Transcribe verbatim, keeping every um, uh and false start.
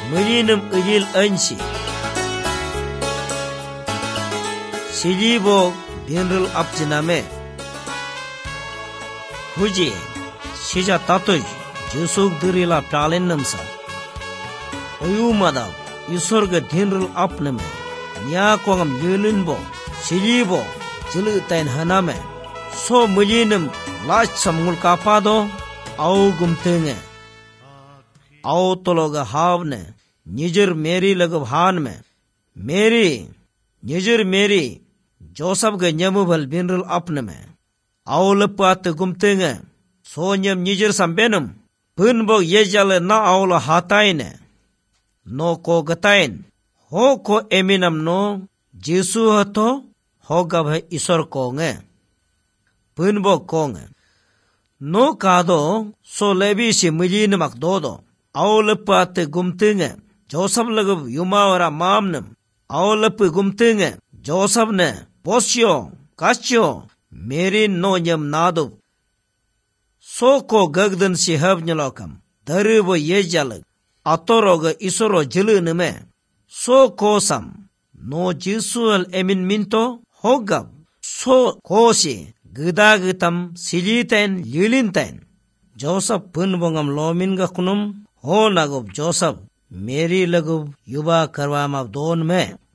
merinim ijil ansi 시리보 빈를 앞지남에 후지 시자 따뚜 주속들이라 프랄렌넘사 오유마다 이소르가 딘를 앞nem에 냐광암 유는보 시리보 질르타인 하나메 소 무리님 라참물 까파도 아우금탱에 아우톨로가 하브네 니저 메리 लगब हान में मेरी निजर मेरी जोसफ के न्यमुभल बिनरल अपने में आउल पात गुमतेंगे सो न्यम निजर संबेनम पुन बो ये जल ना आउल हाताइने नो को गताइन हो को एमिनम नो जीसु हतो हो गब है ईश्वर कोंगे पुन बो कोंगे नो कादो सो लेबी सी मुजीन मक दो दो आउल पात गुमतेंगे जोसफ लगब युमावरा मामनम आउलप गुमतेंगे जोसफ ने पोस्यो काच्यो मेरी नो न्यम नादो सो को गगदन सी हब न्यलोकम दरे वो ये जलग अतोरोग इसरो जिलन में सो कोसम नो जिसुअल एमिन मिंतो होगब सो कोसी गदागतम सिलीतेन लिलिनतेन जोसफ पुन बोंगम लोमिन गकुनुम हो नगुब जोसफ मेरी लगुब युवा करवाम दोन में